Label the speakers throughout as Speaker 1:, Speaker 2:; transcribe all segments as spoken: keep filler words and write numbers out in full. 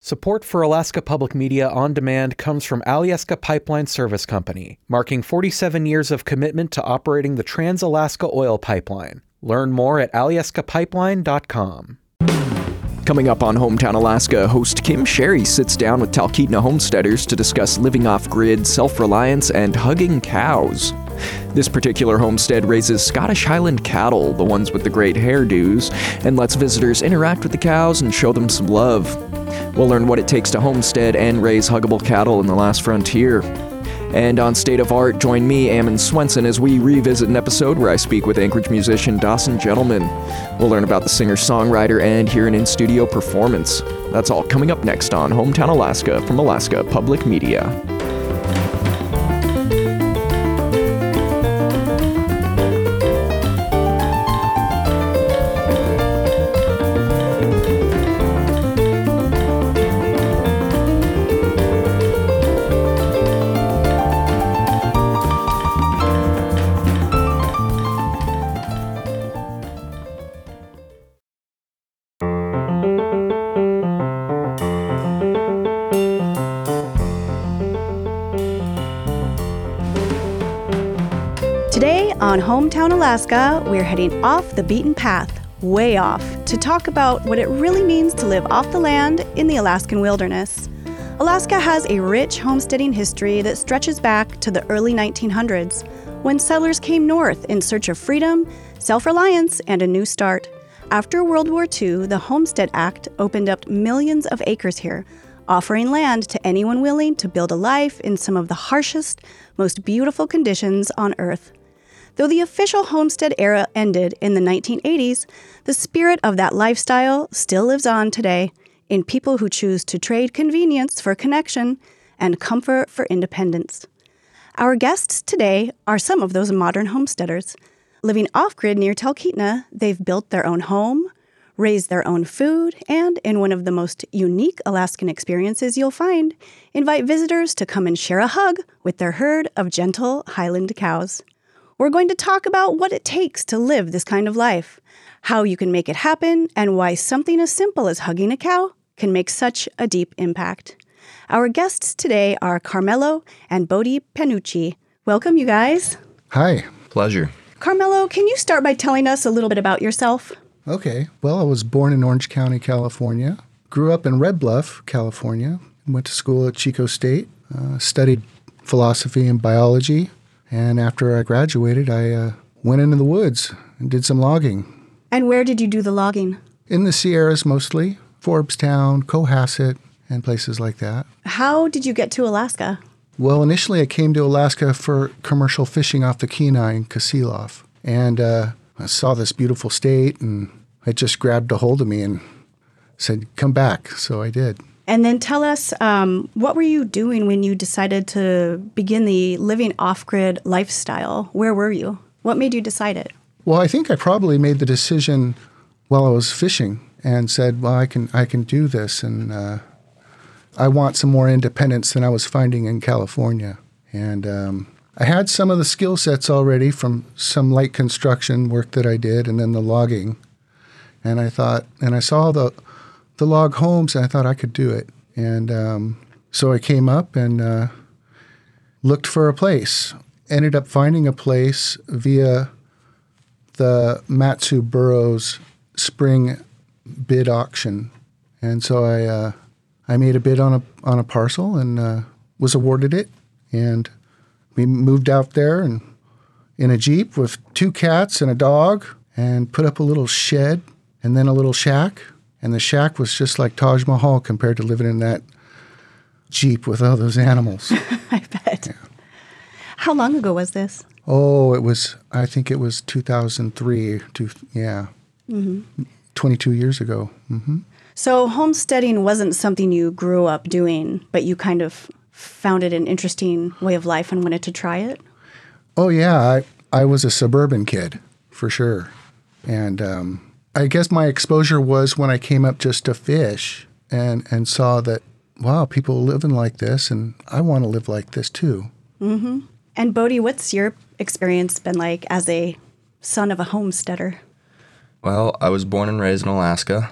Speaker 1: Support for Alaska Public Media on Demand comes from Alyeska Pipeline Service Company, marking forty-seven years of commitment to operating the Trans-Alaska Oil Pipeline. Learn more at alyeska pipeline dot com.
Speaker 2: Coming up on Hometown Alaska, host Kim Sherry sits down with Talkeetna homesteaders to discuss living off-grid, self-reliance, and hugging cows. This particular homestead raises Scottish Highland cattle, the ones with the great hairdos, and lets visitors interact with the cows and show them some love. We'll learn what it takes to homestead and raise huggable cattle in the last frontier. And on State of Art, join me, Ammon Swenson, as we revisit an episode where I speak with Anchorage musician Dawson Gentleman. We'll learn about the singer-songwriter and hear an in-studio performance. That's all coming up next on Hometown Alaska from Alaska Public Media.
Speaker 3: On Hometown Alaska, we're heading off the beaten path, way off, to talk about what it really means to live off the land in the Alaskan wilderness. Alaska has a rich homesteading history that stretches back to the early nineteen hundreds, when settlers came north in search of freedom, self-reliance, and a new start. After World War Two, the Homestead Act opened up millions of acres here, offering land to anyone willing to build a life in some of the harshest, most beautiful conditions on Earth. Though the official homestead era ended in the nineteen eighties, the spirit of that lifestyle still lives on today in people who choose to trade convenience for connection and comfort for independence. Our guests today are some of those modern homesteaders. Living off-grid near Talkeetna, they've built their own home, raised their own food, and in one of the most unique Alaskan experiences you'll find, invite visitors to come and share a hug with their herd of gentle Highland cows. We're going to talk about what it takes to live this kind of life, how you can make it happen, and why something as simple as hugging a cow can make such a deep impact. Our guests today are Carmelo and Bodhi Panucci. Welcome, you guys.
Speaker 4: Hi.
Speaker 5: Pleasure.
Speaker 3: Carmelo, can you start by telling us a little bit about yourself?
Speaker 4: Okay. Well, I was born in Orange County, California. Grew up in Red Bluff, California. Went to school at Chico State. Uh, studied philosophy and biology. And after I graduated, I uh, went into the woods and did some logging.
Speaker 3: And where did you do the logging?
Speaker 4: In the Sierras mostly, Forbstown, Cohasset, and places like that.
Speaker 3: How did you get to Alaska?
Speaker 4: Well, initially I came to Alaska for commercial fishing off the Kenai in Kasilof. And uh, I saw this beautiful state, and it just grabbed a hold of me and said, come back. So I did.
Speaker 3: And then tell us, um, what were you doing when you decided to begin the living off-grid lifestyle? Where were you? What made you decide it?
Speaker 4: Well, I think I probably made the decision while I was fishing and said, well, I can I can do this, and uh, I want some more independence than I was finding in California. And um, I had some of the skill sets already from some light construction work that I did and then the logging. And I thought, and I saw the... the log homes, and I thought I could do it. And um, so I came up and uh, looked for a place. Ended up finding a place via the Matsu Burroughs spring bid auction. And so I uh, I made a bid on a on a parcel and uh, was awarded it. And we moved out there and in a Jeep with two cats and a dog and put up a little shed and then a little shack. And the shack was just like Taj Mahal compared to living in that Jeep with all those animals.
Speaker 3: I bet. Yeah. How long ago was this?
Speaker 4: Oh, it was, I think it was two thousand three, to, yeah, mm-hmm. twenty-two years ago. Mm-hmm.
Speaker 3: So homesteading wasn't something you grew up doing, but you kind of found it an interesting way of life and wanted to try it?
Speaker 4: Oh, yeah. I, I was a suburban kid, for sure. And, um, I guess my exposure was when I came up just to fish and, and saw that, wow, people living like this, and I want to live like this too.
Speaker 3: Mm-hmm. And Bodhi, what's your experience been like as a son of a homesteader?
Speaker 5: Well, I was born and raised in Alaska,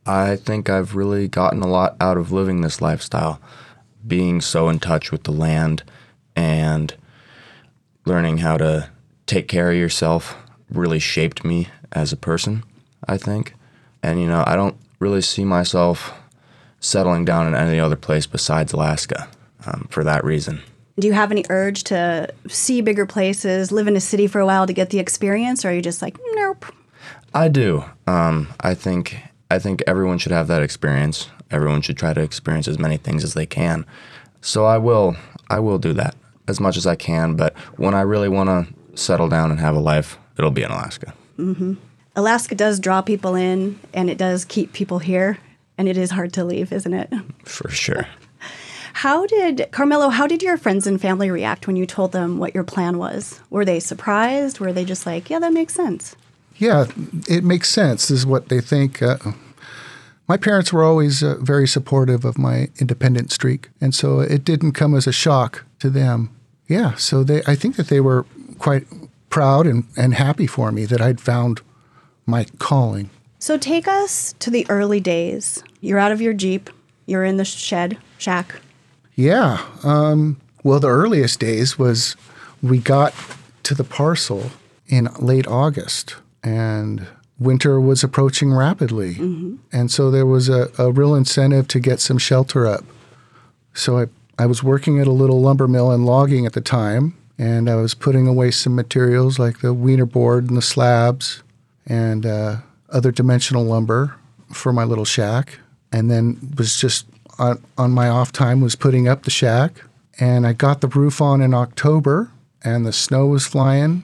Speaker 5: I think I've really gotten a lot out of living this lifestyle, being so in touch with the land and learning how to take care of yourself really shaped me as a person, I think. And, you know, I don't really see myself settling down in any other place besides Alaska um, for that reason.
Speaker 3: Do you have any urge to see bigger places, live in a city for a while to get the experience, or are you just like, nope?
Speaker 5: I do. Um, I think I think everyone should have that experience. Everyone should try to experience as many things as they can. So I will I will do that as much as I can, but when I really want to settle down and have a life, it'll be in Alaska.
Speaker 3: Mm-hmm. Alaska does draw people in, and it does keep people here, and it is hard to leave, isn't it?
Speaker 5: For sure.
Speaker 3: How did, Carmelo, how did your friends and family react when you told them what your plan was? Were they surprised? Were they just like, yeah, that makes sense?
Speaker 4: Yeah, it makes sense, is what they think. Uh, my parents were always uh, very supportive of my independent streak, and so it didn't come as a shock to them. Yeah, so they, I think that they were quite proud and, and happy for me that I'd found my calling.
Speaker 3: So take us to the early days. You're out of your Jeep. You're in the shed, shack.
Speaker 4: Yeah. Um, well, the earliest days was we got to the parcel in late August, and winter was approaching rapidly. Mm-hmm. And so there was a, a real incentive to get some shelter up. So I, I was working at a little lumber mill and logging at the time, and I was putting away some materials like the Wiener board and the slabs and uh, other dimensional lumber for my little shack. And then was just on, on my off time was putting up the shack. And I got the roof on in October, and the snow was flying.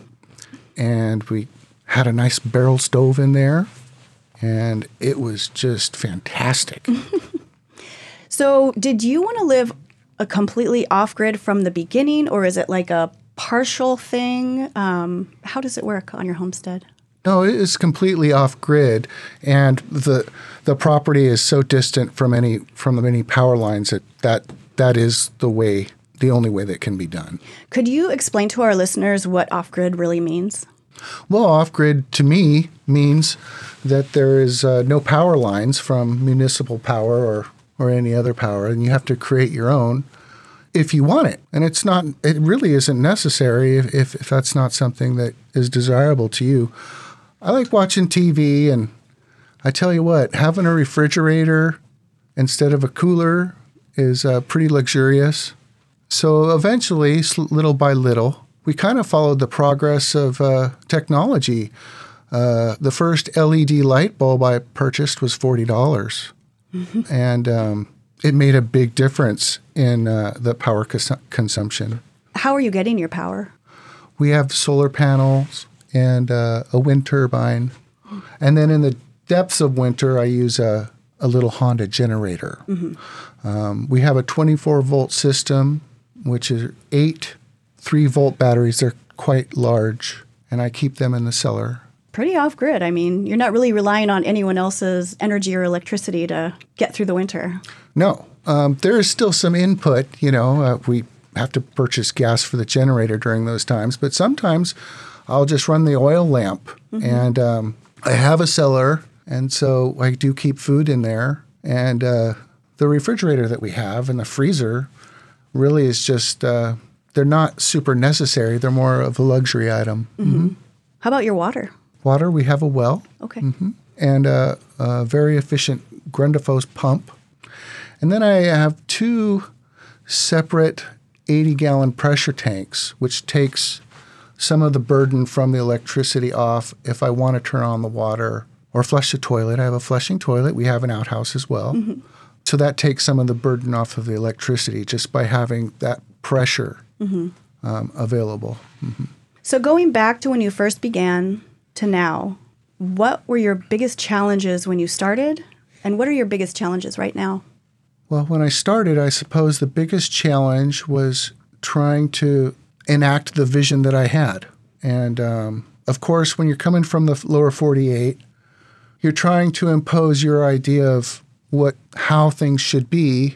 Speaker 4: And we had a nice barrel stove in there, and it was just fantastic.
Speaker 3: So did you want to live a completely off-grid from the beginning, or is it like a partial thing? Um, how does it work on your homestead?
Speaker 4: No, it is completely off-grid, and the the property is so distant from any from the many power lines that, that that is the way, the only way that can be done.
Speaker 3: Could you explain to our listeners what off-grid really means?
Speaker 4: Well, off-grid to me means that there is uh, no power lines from municipal power or, or any other power, and you have to create your own if you want it. And it's not, it really isn't necessary if, if, if that's not something that is desirable to you. I like watching T V, and I tell you what, having a refrigerator instead of a cooler is uh, pretty luxurious. So eventually, little by little, we kind of followed the progress of uh, technology. Uh, the first L E D light bulb I purchased was forty dollars. Mm-hmm. And um, it made a big difference in uh, the power cons- consumption.
Speaker 3: How are you getting your power?
Speaker 4: We have solar panels and uh, a wind turbine. And then in the depths of winter, I use a, a little Honda generator. Mm-hmm. Um, we have a twenty-four volt system, which is eight three-volt batteries. They're quite large, and I keep them in the cellar.
Speaker 3: Pretty off-grid. I mean, you're not really relying on anyone else's energy or electricity to get through the winter.
Speaker 4: No. Um, there is still some input. You know, uh, we have to purchase gas for the generator during those times, but sometimes I'll just run the oil lamp. Mm-hmm. And um, I have a cellar, and so I do keep food in there. And uh, the refrigerator that we have and the freezer really is just, uh, they're not super necessary. They're more of a luxury item.
Speaker 3: Mm-hmm. Mm-hmm. How about your water?
Speaker 4: Water, we have a well.
Speaker 3: Okay.
Speaker 4: Mm-hmm. And a, a very efficient Grundfos pump. And then I have two separate eighty-gallon pressure tanks, which takes some of the burden from the electricity off if I want to turn on the water or flush the toilet. I have a flushing toilet. We have an outhouse as well. Mm-hmm. So that takes some of the burden off of the electricity just by having that pressure mm-hmm. um, available. Mm-hmm.
Speaker 3: So going back to when you first began to now, what were your biggest challenges when you started, and what are your biggest challenges right now?
Speaker 4: Well, when I started, I suppose the biggest challenge was trying to enact the vision that I had. And um, of course, when you're coming from the lower forty-eight, you're trying to impose your idea of what how things should be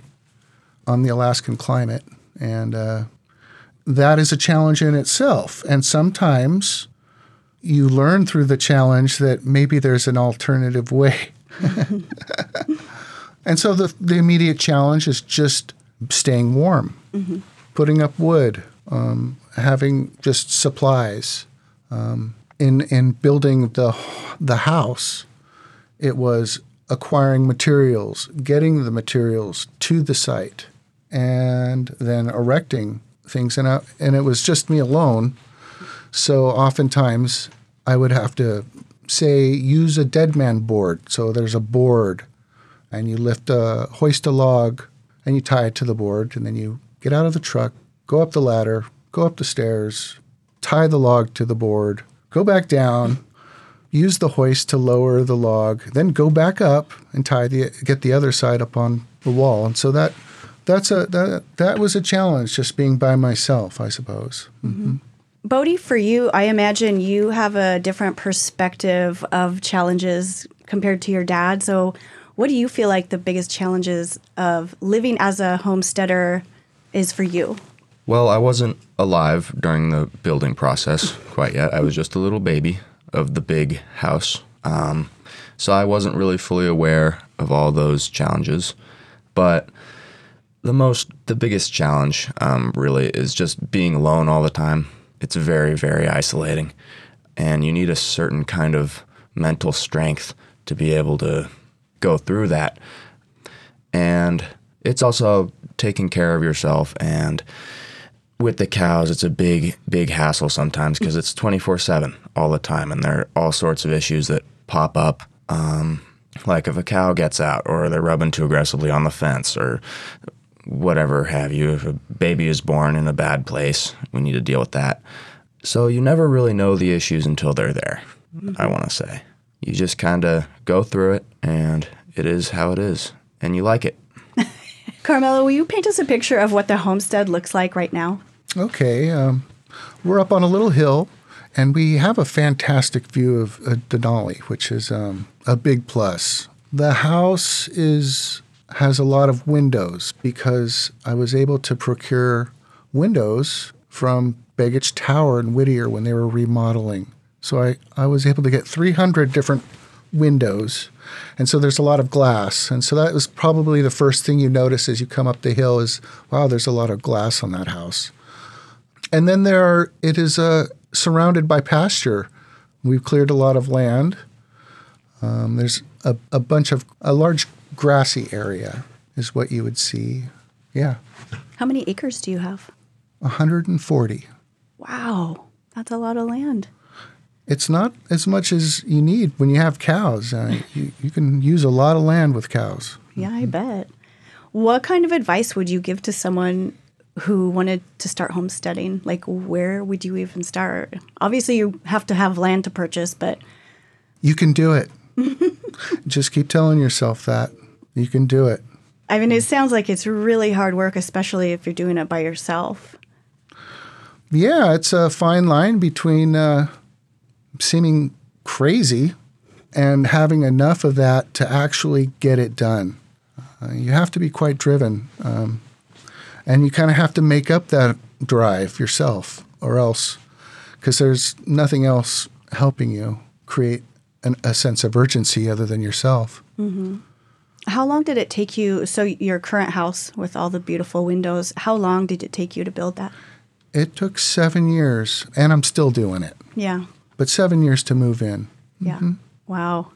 Speaker 4: on the Alaskan climate. And uh, that is a challenge in itself. And sometimes you learn through the challenge that maybe there's an alternative way And so the, the immediate challenge is just staying warm, mm-hmm. putting up wood, um, having just supplies. Um, in in building the the house, it was acquiring materials, getting the materials to the site, and then erecting things. And I, and it was just me alone, so oftentimes I would have to say use a dead man board. So there's a board, and you lift a hoist a log, and you tie it to the board, and then you get out of the truck, go up the ladder, go up the stairs, tie the log to the board, go back down, use the hoist to lower the log, then go back up and tie the get the other side up on the wall. And so that that's a that that was a challenge, just being by myself, I suppose. Mm-hmm.
Speaker 3: Bodie, for you, I imagine you have a different perspective of challenges compared to your dad. So what do you feel like the biggest challenges of living as a homesteader is for you?
Speaker 5: Well, I wasn't alive during the building process quite yet. I was just a little baby of the big house. Um, so I wasn't really fully aware of all those challenges. But the most, the biggest challenge um, really is just being alone all the time. It's very, very isolating. And you need a certain kind of mental strength to be able to go through that. And it's also taking care of yourself. And with the cows, it's a big, big hassle sometimes because it's twenty-four seven all the time. And there are all sorts of issues that pop up. Um, like if a cow gets out or they're rubbing too aggressively on the fence or whatever have you. If a baby is born in a bad place, we need to deal with that. So you never really know the issues until they're there, mm-hmm. I want to say. You just kind of go through it, and it is how it is, and you like it.
Speaker 3: Carmelo, will you paint us a picture of what the homestead looks like right now?
Speaker 4: Okay. Um, we're up on a little hill, and we have a fantastic view of uh, Denali, which is um, a big plus. The house is has a lot of windows because I was able to procure windows from Begich Tower in Whittier when they were remodeling. So I, I was able to get three hundred different windows. And so there's a lot of glass. And so that was probably the first thing you notice as you come up the hill is, wow, there's a lot of glass on that house. And then there are, it is uh, surrounded by pasture. We've cleared a lot of land. Um, there's a, a bunch of, a large grassy area is what you would see. Yeah.
Speaker 3: How many acres do you have?
Speaker 4: one hundred forty.
Speaker 3: Wow. That's a lot of land.
Speaker 4: It's not as much as you need when you have cows. Uh, you, you can use a lot of land with cows.
Speaker 3: Yeah, I bet. What kind of advice would you give to someone who wanted to start homesteading? Like, where would you even start? Obviously, you have to have land to purchase, but...
Speaker 4: You can do it. Just keep telling yourself that. You can do it.
Speaker 3: I mean, it sounds like it's really hard work, especially if you're doing it by yourself.
Speaker 4: Yeah, it's a fine line between... Uh, seeming crazy and having enough of that to actually get it done. Uh, you have to be quite driven. Um, and you kind of have to make up that drive yourself or else, because there's nothing else helping you create an, a sense of urgency other than yourself.
Speaker 3: Mm-hmm. How long did it take you, so your current house with all the beautiful windows, how long did it take you to build that?
Speaker 4: It took seven years, and I'm still doing it.
Speaker 3: Yeah.
Speaker 4: But seven years to move in.
Speaker 3: Yeah.
Speaker 4: Mm-hmm.
Speaker 3: Wow.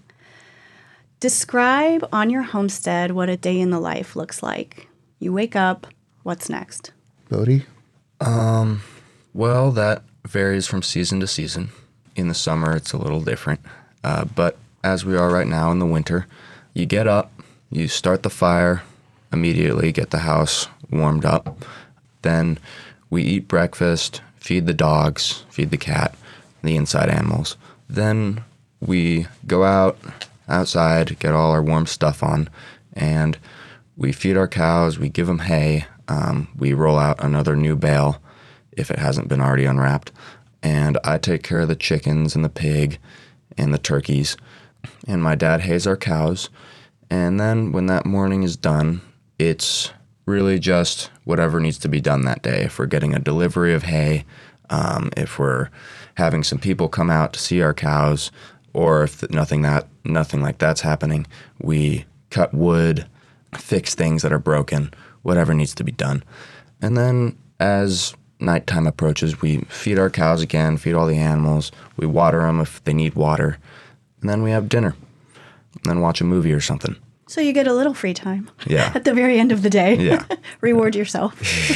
Speaker 3: Describe on your homestead what a day in the life looks like. You wake up, what's next?
Speaker 4: Bodie?
Speaker 5: Um, well, that varies from season to season. In the summer, it's a little different. Uh, but as we are right now in the winter, you get up, you start the fire, immediately get the house warmed up. Then we eat breakfast, feed the dogs, feed the cat, the inside animals. Then we go out outside, get all our warm stuff on, and we feed our cows, we give them hay, um, we roll out another new bale if it hasn't been already unwrapped, and I take care of the chickens and the pig and the turkeys, and my dad hays our cows, and then when that morning is done, it's really just whatever needs to be done that day. If we're getting a delivery of hay, um, if we're having some people come out to see our cows, or if th- nothing that nothing like that's happening, we cut wood, fix things that are broken, whatever needs to be done. And then as nighttime approaches, we feed our cows again, feed all the animals, we water them if they need water, and then we have dinner, and then watch a movie or something.
Speaker 3: So you get a little free time.
Speaker 5: Yeah.
Speaker 3: At the very end of the day.
Speaker 5: Yeah.
Speaker 3: Reward yourself.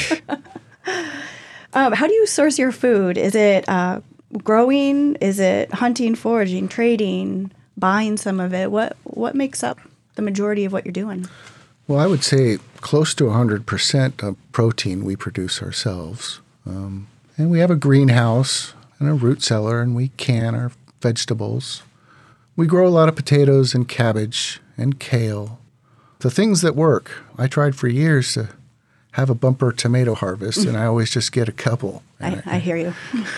Speaker 3: um, how do you source your food? Is it uh, growing? Is it hunting, foraging, trading, buying some of it? What what makes up the majority of what you're doing?
Speaker 4: Well, I would say close to one hundred percent of protein we produce ourselves. Um, and we have a greenhouse and a root cellar, and we can our vegetables. We grow a lot of potatoes and cabbage and kale. The things that work. I tried for years to have a bumper tomato harvest, and I always just get a couple.
Speaker 3: I, I hear you.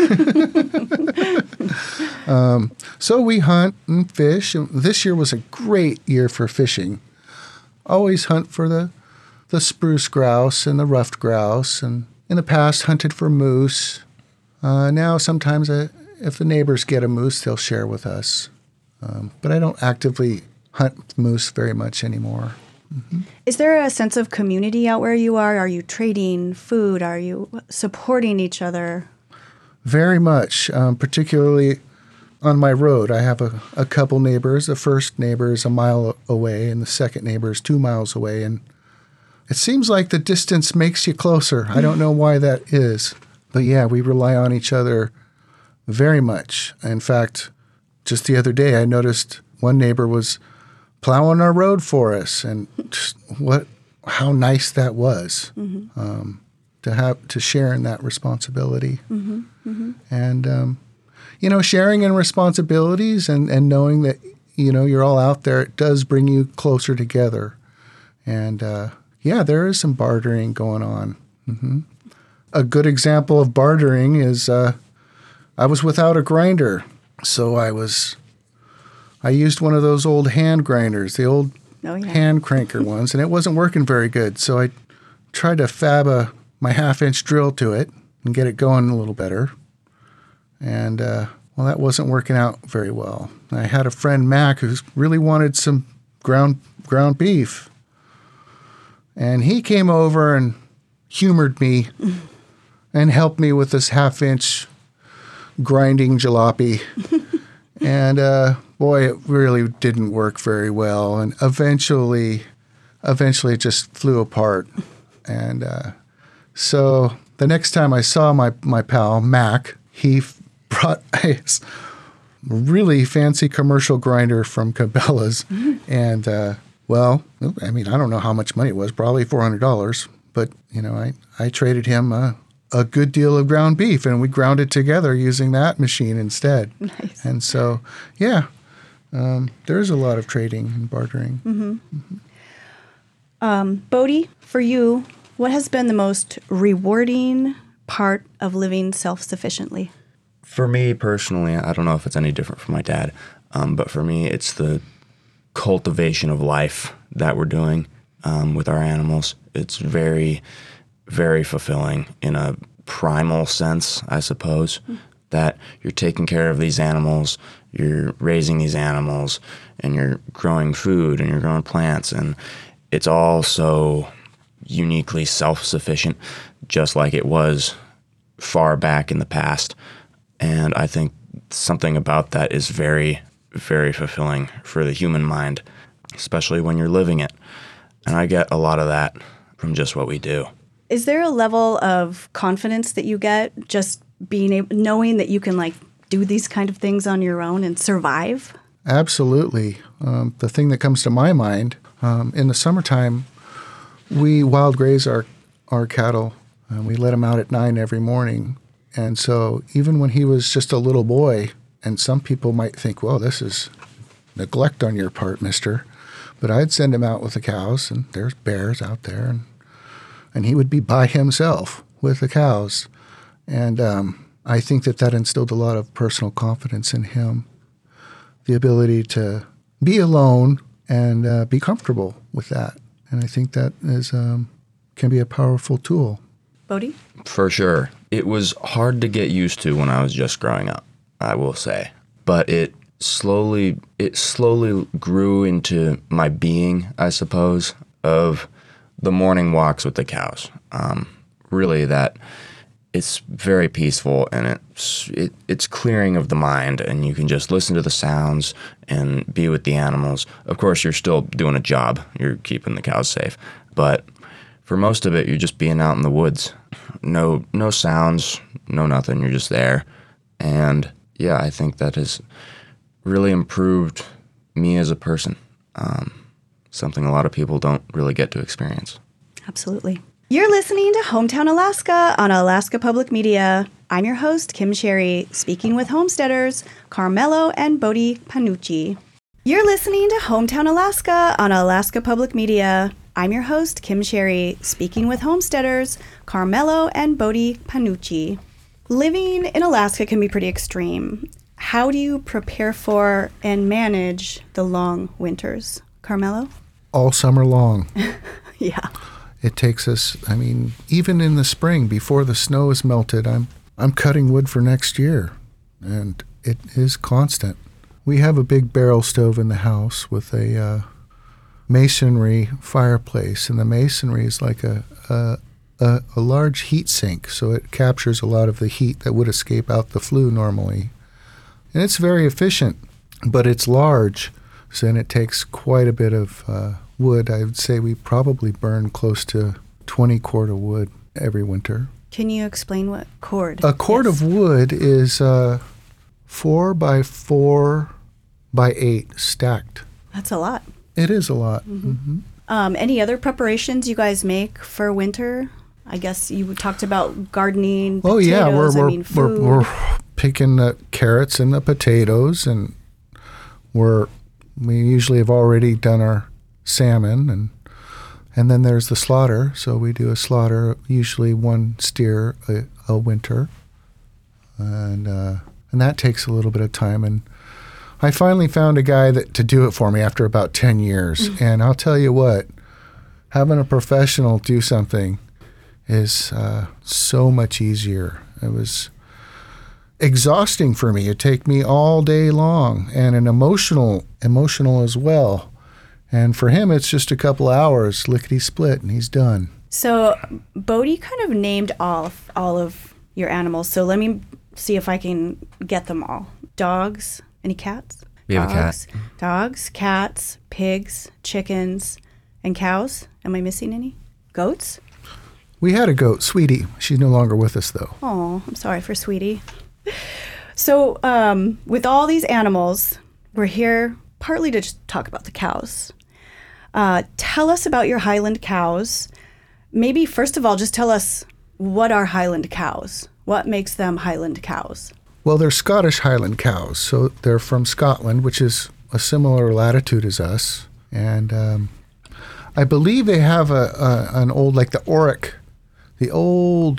Speaker 4: um, so we hunt and fish. And this year was a great year for fishing. Always hunt for the the spruce grouse and the ruffed grouse, and in the past hunted for moose. Uh, now sometimes I, if the neighbors get a moose, they'll share with us. Um, but I don't actively hunt moose very much anymore. Mm-hmm.
Speaker 3: Is there a sense of community out where you are? Are you trading food? Are you supporting each other?
Speaker 4: Very much, um, particularly on my road. I have a, a couple neighbors. The first neighbor is a mile away, and the second neighbor is two miles away. And it seems like the distance makes you closer. I don't know why that is. But yeah, we rely on each other very much. In fact, just the other day, I noticed one neighbor was plowing our road for us, and just what, how nice that was. Mm-hmm. um, to have to share in that responsibility. Mm-hmm. Mm-hmm. And um, you know, sharing in responsibilities and, and knowing that, you know, you're all out there, it does bring you closer together. And uh, yeah, there is some bartering going on. Mm-hmm. A good example of bartering is uh, I was without a grinder, so I was I used one of those old hand grinders, the old oh, yeah. hand cranker ones, and it wasn't working very good. So I tried to fab a my half-inch drill to it and get it going a little better. And, uh, well, that wasn't working out very well. I had a friend, Mac, who really wanted some ground ground beef. And he came over and humored me and helped me with this half-inch grinding jalopy. And, uh, boy, it really didn't work very well. And eventually, eventually it just flew apart. And uh, so the next time I saw my, my pal, Mac, he brought a really fancy commercial grinder from Cabela's. Mm-hmm. And, uh, well, I mean, I don't know how much money it was, probably four hundred dollars. But, you know, I, I traded him a, a good deal of ground beef, and we ground it together using that machine instead.
Speaker 3: Nice.
Speaker 4: And so, yeah, um, there's a lot of trading and bartering.
Speaker 3: Mm-hmm. Mm-hmm. Um, Bodie, for you, what has been the most rewarding part of living self-sufficiently?
Speaker 5: For me personally, I don't know if it's any different from my dad, um, but for me, it's the cultivation of life that we're doing um, with our animals. It's very, very fulfilling in a primal sense, I suppose, mm-hmm. that you're taking care of these animals, you're raising these animals, and you're growing food, and you're growing plants, and it's all so uniquely self-sufficient, just like it was far back in the past. And I think something about that is very, very fulfilling for the human mind, especially when you're living it. And I get a lot of that from just what we do.
Speaker 3: Is there a level of confidence that you get just being able, knowing that you can like do these kind of things on your own and survive?
Speaker 4: Absolutely. Um, the thing that comes to my mind, um, in the summertime, we wild graze our, our cattle. Uh, we let them out at nine every morning. And so even when he was just a little boy, and some people might think, well, this is neglect on your part, mister. But I'd send him out with the cows, and there's bears out there, and and he would be by himself with the cows. And um, I think that that instilled a lot of personal confidence in him, the ability to be alone and uh, be comfortable with that. And I think that is um, can be a powerful tool.
Speaker 3: Bodie?
Speaker 5: For sure. It was hard to get used to when I was just growing up, I will say. But it slowly, it slowly grew into my being, I suppose, of the morning walks with the cows. Um, really that it's very peaceful, and it's it, it's clearing of the mind, and you can just listen to the sounds and be with the animals. Of course, you're still doing a job. You're keeping the cows safe. But for most of it, you're just being out in the woods. No no sounds, no nothing. You're just there. And yeah, I think that has really improved me as a person. Um, something a lot of people don't really get to experience.
Speaker 3: Absolutely. You're listening to Hometown Alaska on Alaska Public Media. I'm your host, Kim Sherry, speaking with homesteaders Carmelo and Bodhi Panucci. You're listening to Hometown Alaska on Alaska Public Media. I'm your host, Kim Sherry, speaking with homesteaders Carmelo and Bodhi Panucci. Living in Alaska can be pretty extreme. How do you prepare for and manage the long winters? Carmelo?
Speaker 4: All summer long.
Speaker 3: Yeah.
Speaker 4: It takes us, I mean, even in the spring, before the snow is melted, I'm I'm cutting wood for next year, and it is constant. We have a big barrel stove in the house with a uh, masonry fireplace, and the masonry is like a, a, a, a large heat sink, so it captures a lot of the heat that would escape out the flue normally. And it's very efficient, but it's large, so then it takes quite a bit of uh, wood. I would say we probably burn close to twenty cord of wood every winter.
Speaker 3: Can you explain what cord?
Speaker 4: A cord
Speaker 3: yes.
Speaker 4: of wood is uh, four by four by eight stacked.
Speaker 3: That's a lot.
Speaker 4: It is a lot.
Speaker 3: Mm-hmm.
Speaker 4: Mm-hmm.
Speaker 3: Um, any other preparations you guys make for winter? I guess you talked about gardening.
Speaker 4: Oh
Speaker 3: potatoes,
Speaker 4: yeah, we're
Speaker 3: I
Speaker 4: we're,
Speaker 3: mean, food.
Speaker 4: we're we're picking the carrots and the potatoes, and we're we usually have already done our salmon, and and then there's the slaughter. So we do a slaughter, usually one steer a, a winter, and uh, and that takes a little bit of time. And I finally found a guy that to do it for me after about ten years. Mm-hmm. And I'll tell you what, having a professional do something is uh, so much easier. It was exhausting for me. It'd take me all day long, and an emotional emotional as well. And for him, it's just a couple hours, lickety-split, and he's done.
Speaker 3: So Bodhi kind of named all, all of your animals. So let me see if I can get them all. Dogs. Any cats?
Speaker 5: We have
Speaker 3: dogs,
Speaker 5: a cat.
Speaker 3: Dogs, cats, pigs, chickens, and cows. Am I missing any? Goats?
Speaker 4: We had a goat, Sweetie. She's no longer with us, though.
Speaker 3: Oh, I'm sorry for Sweetie. So um, with all these animals, we're here partly to just talk about the cows. Uh, tell us about your Highland cows. Maybe first of all, just tell us, what are Highland cows? What makes them Highland cows?
Speaker 4: Well, they're Scottish Highland cows, so they're from Scotland, which is a similar latitude as us. And um, I believe they have a, a an old, like the Oric, the old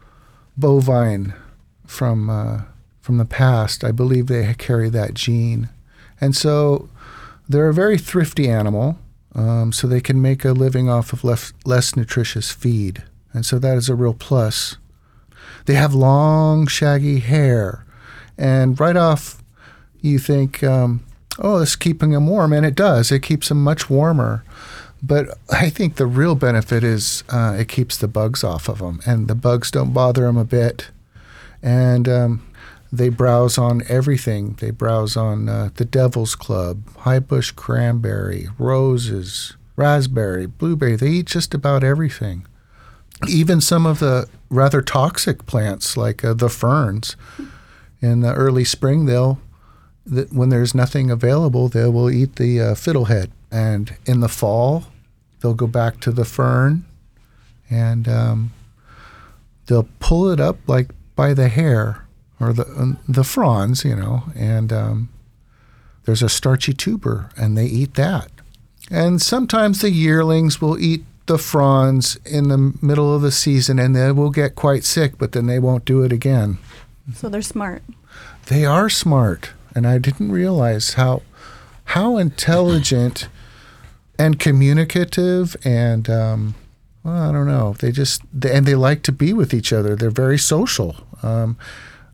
Speaker 4: bovine from uh, from the past. I believe they carry that gene. And so they're a very thrifty animal. Um, so they can make a living off of less, less nutritious feed. And so that is a real plus. They have long, shaggy hair. And right off, you think, um, oh, it's keeping them warm. And it does. It keeps them much warmer. But I think the real benefit is uh, it keeps the bugs off of them. And the bugs don't bother them a bit. And um, they browse on everything. They browse on uh, the Devil's Club, high bush cranberry, roses, raspberry, blueberry. They eat just about everything. Even some of the rather toxic plants like uh, the ferns. In the early spring, they'll, th- when there's nothing available, they will eat the uh, fiddlehead. And in the fall, they'll go back to the fern, and um, they'll pull it up like by the hair. Or the um, the fronds, you know, and um, there's a starchy tuber, and they eat that. And sometimes the yearlings will eat the fronds in the middle of the season, and they will get quite sick, but then they won't do it again.
Speaker 3: So they're smart.
Speaker 4: They are smart, and I didn't realize how how intelligent and communicative, and um, well, I don't know. They just they, and they like to be with each other. They're very social. Um,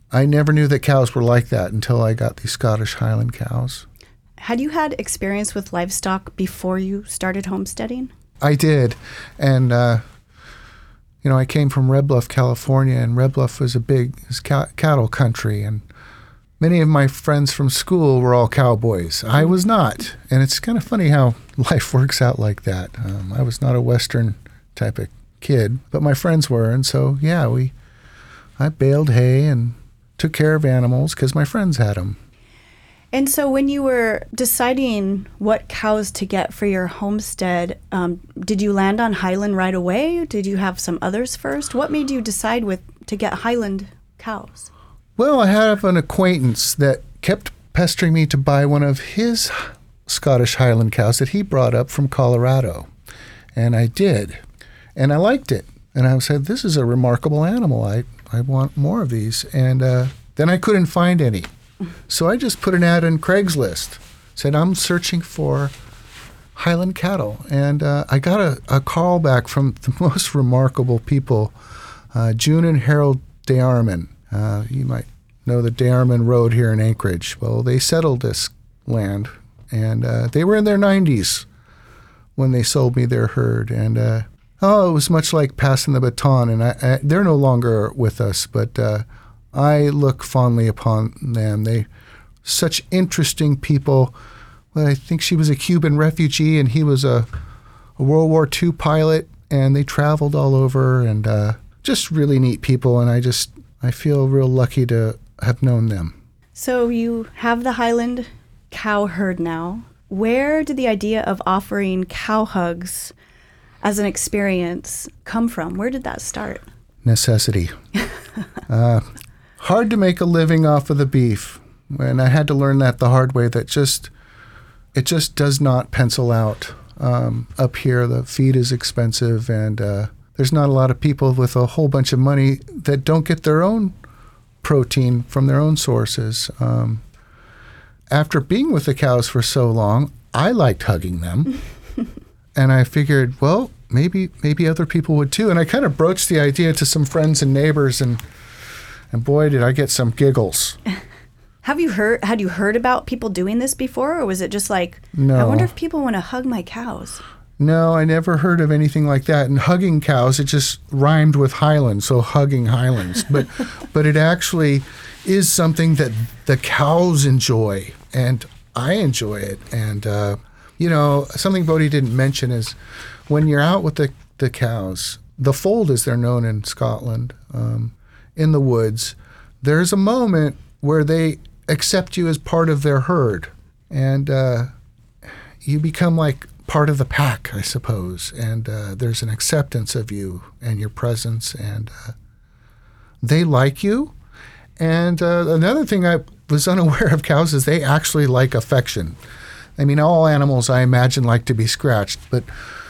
Speaker 4: I never knew that cows were like that until I got these Scottish Highland cows.
Speaker 3: Had you had experience with livestock before you started homesteading?
Speaker 4: I did. And, uh, you know, I came from Red Bluff, California, and Red Bluff was a big was ca- cattle country. And many of my friends from school were all cowboys. I was not. And it's kind of funny how life works out like that. Um, I was not a Western type of kid, but my friends were. And so, yeah, we, I baled hay and took care of animals because my friends had them.
Speaker 3: And so when you were deciding what cows to get for your homestead, um, did you land on Highland right away? Did you have some others first? What made you decide with to get Highland cows?
Speaker 4: Well, I have an acquaintance that kept pestering me to buy one of his Scottish Highland cows that he brought up from Colorado. And I did. And I liked it. And I said, this is a remarkable animal. I, I want more of these. And uh, then I couldn't find any. So I just put an ad in Craigslist, said I'm searching for Highland cattle. And uh, I got a, a call back from the most remarkable people, uh, June and Harold Dearman. Uh, you might know the Dearman Road here in Anchorage. Well, they settled this land, and uh, they were in their nineties when they sold me their herd. And uh, oh, it was much like passing the baton. And I, I, they're no longer with us, but uh, I look fondly upon them. They such interesting people. Well, I think she was a Cuban refugee, and he was a, a World War Two pilot, and they traveled all over, and uh, just really neat people. And I just I feel real lucky to have known them.
Speaker 3: So you have the Highland cow herd now. Where did the idea of offering cow hugs as an experience come from? Where did that start?
Speaker 4: Necessity. uh, hard to make a living off of the beef. And I had to learn that the hard way, that just it just does not pencil out. Um, up here, the feed is expensive, and uh, there's not a lot of people with a whole bunch of money that don't get their own protein from their own sources. Um, after being with the cows for so long, I liked hugging them. And I figured, well, maybe maybe other people would too. And I kind of broached the idea to some friends and neighbors, and and boy, did I get some giggles.
Speaker 3: Have you heard, had you heard about people doing this before, or was it just like,
Speaker 4: No.
Speaker 3: I wonder if people want to hug my cows?
Speaker 4: No, I never heard of anything like that. And hugging cows, it just rhymed with Highland, so hugging Highlands. But but it actually is something that the cows enjoy, and I enjoy it. And, uh, you know, something Bodie didn't mention is when you're out with the, the cows, the fold, as they're known in Scotland, um, in the woods, there's a moment where they accept you as part of their herd. And uh, you become like part of the pack, I suppose. And uh, there's an acceptance of you and your presence, and uh, they like you. And uh, another thing I was unaware of cows is they actually like affection. I mean, all animals, I imagine, like to be scratched, but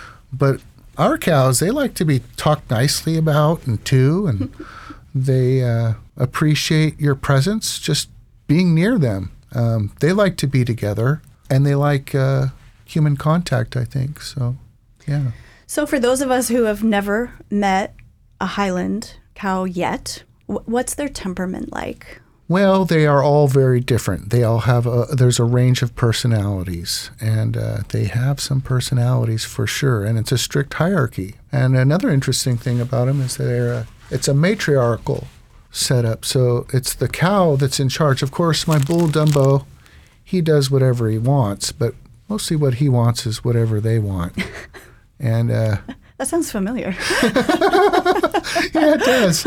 Speaker 4: but our cows, they like to be talked nicely about and to, and they uh, appreciate your presence, just being near them. Um, they like to be together, and they like uh, human contact, I think. So, yeah.
Speaker 3: So for those of us who have never met a Highland cow yet, wh- what's their temperament like?
Speaker 4: Well, they are all very different. They all have a, there's a range of personalities, and uh, they have some personalities for sure, and it's a strict hierarchy. And another interesting thing about them is that they're a, it's a matriarchal setup, so it's the cow that's in charge. Of course, my bull Dumbo, he does whatever he wants, but mostly what he wants is whatever they want. And uh,
Speaker 3: that sounds familiar.
Speaker 4: yeah, it does.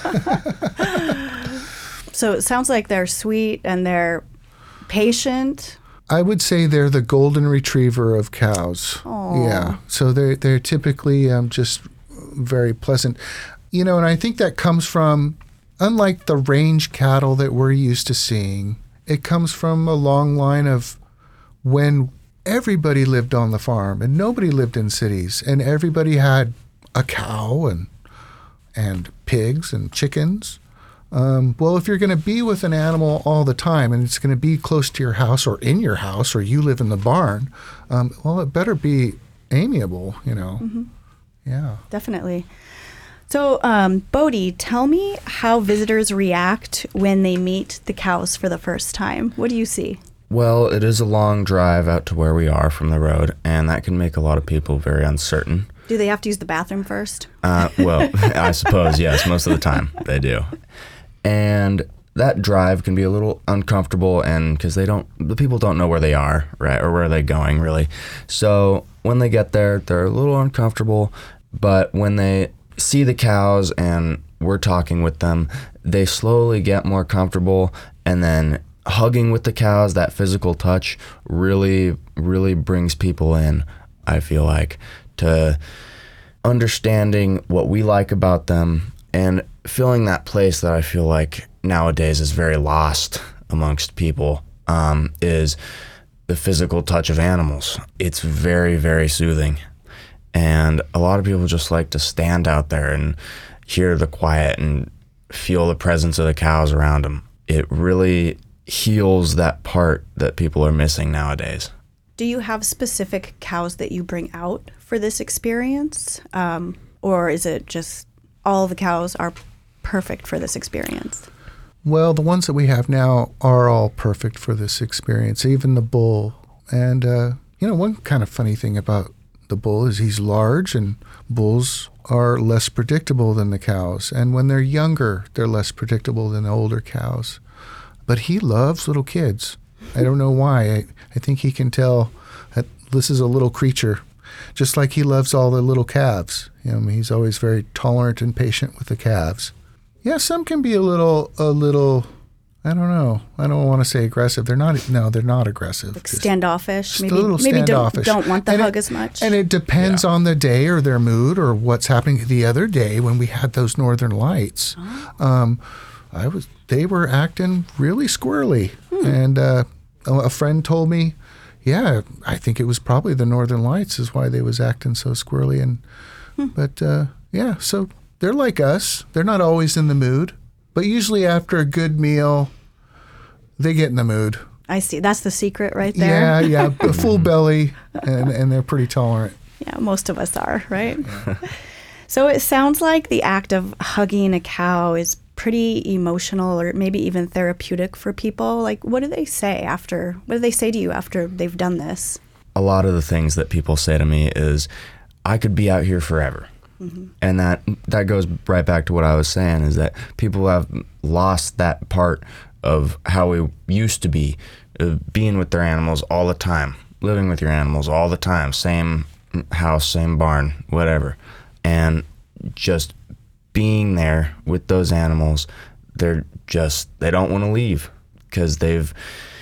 Speaker 3: So it sounds like they're sweet and they're patient.
Speaker 4: I would say they're the golden retriever of cows.
Speaker 3: Aww.
Speaker 4: Yeah. So they're, they're typically um, just very pleasant. You know, and I think that comes from, unlike the range cattle that we're used to seeing, it comes from a long line of when everybody lived on the farm and nobody lived in cities, and everybody had a cow and and pigs and chickens. Um, well, if you're going to be with an animal all the time and it's going to be close to your house or in your house, or you live in the barn, um, well, it better be amiable, you know.
Speaker 3: Mm-hmm.
Speaker 4: Yeah.
Speaker 3: Definitely. So, um, Bodie, tell me how visitors react when they meet the cows for the first time. What do you see?
Speaker 5: Well, it is a long drive out to where we are from the road, and that can make a lot of people very uncertain.
Speaker 3: Do they have to use the bathroom first?
Speaker 5: Uh, well, I suppose, yes, most of the time they do. And that drive can be a little uncomfortable, and because they don't, the people don't know where they are, right, or where they're going, really. So when they get there, they're a little uncomfortable, but when they see the cows and we're talking with them, they slowly get more comfortable, and then hugging with the cows, that physical touch really, really brings people in, I feel like, to understanding what we like about them and filling that place that I feel like nowadays is very lost amongst people, um, is the physical touch of animals. It's very, very soothing. And a lot of people just like to stand out there and hear the quiet and feel the presence of the cows around them. It really heals that part that people are missing nowadays.
Speaker 3: Do you have specific cows that you bring out for this experience? Um, or is it just all the cows are perfect for this experience?
Speaker 4: Well, the ones that we have now are all perfect for this experience, even the bull. And, uh, you know, one kind of funny thing about the bull is he's large, and bulls are less predictable than the cows. And when they're younger, they're less predictable than the older cows. But he loves little kids. I don't know why. I, I think he can tell that this is a little creature, just like he loves all the little calves. You know, he's always very tolerant and patient with the calves. Yeah, some can be a little, a little, I don't know. I don't want to say aggressive. They're not, no, they're not aggressive.
Speaker 3: Like standoffish?
Speaker 4: Just
Speaker 3: maybe
Speaker 4: a little
Speaker 3: maybe
Speaker 4: standoffish.
Speaker 3: Don't, don't want the
Speaker 4: and
Speaker 3: hug
Speaker 4: it,
Speaker 3: as much.
Speaker 4: And it depends yeah. on the day or their mood or what's happening. The other day when we had those northern lights, oh. um, I was, they were acting really squirrely. Hmm. And uh, a friend told me, yeah, I think it was probably the northern lights is why they was acting so squirrely. And hmm. But uh, yeah, so they're like us. They're not always in the mood. But usually after a good meal, they get in the mood.
Speaker 3: I see. That's the secret right there.
Speaker 4: Yeah, yeah. A full belly, and, and they're pretty tolerant.
Speaker 3: Yeah, most of us are, right? Yeah. So it sounds like the act of hugging a cow is pretty emotional or maybe even therapeutic for people. Like, what do they say after? What do they say to you after they've done this?
Speaker 5: A lot of the things that people say to me is, I could be out here forever. Mm-hmm. And that that goes right back to what I was saying, is that people have lost that part of how we used to be, uh, being with their animals all the time, living with your animals all the time, same house, same barn, whatever. And just being there with those animals, they're just, they don't want to leave because they've,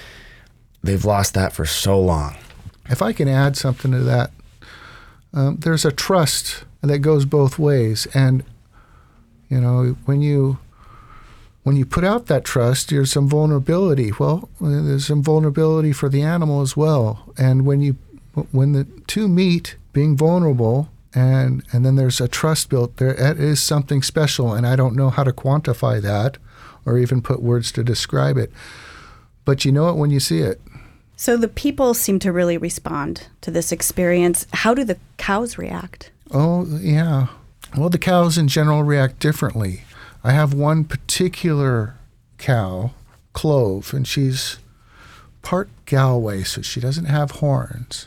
Speaker 5: they've lost that for so long.
Speaker 4: If I can add something to that, um, there's a trust that goes both ways. And, you know, when you when you put out that trust, there's some vulnerability. Well, there's some vulnerability for the animal as well. And when you when the two meet, being vulnerable, and and then there's a trust built there, that is something special. And I don't know how to quantify that or even put words to describe it. But you know it when you see it.
Speaker 3: So the people seem to really respond to this experience. How do the cows react?
Speaker 4: Oh, yeah. Well, the cows in general react differently. I have one particular cow, Clove, and she's part Galway, so she doesn't have horns.